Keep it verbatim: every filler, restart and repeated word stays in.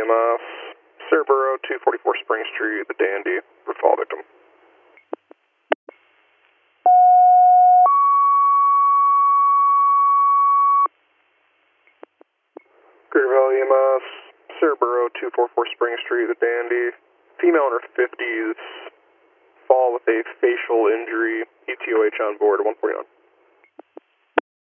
E M S, Cerebro, two forty-four Spring Street, the Dandy, for fall victim. Greenville E M S, Cerebro, two forty-four Spring Street, the Dandy, female in her fifties, fall with a facial injury, E T O H on board, one forty-nine.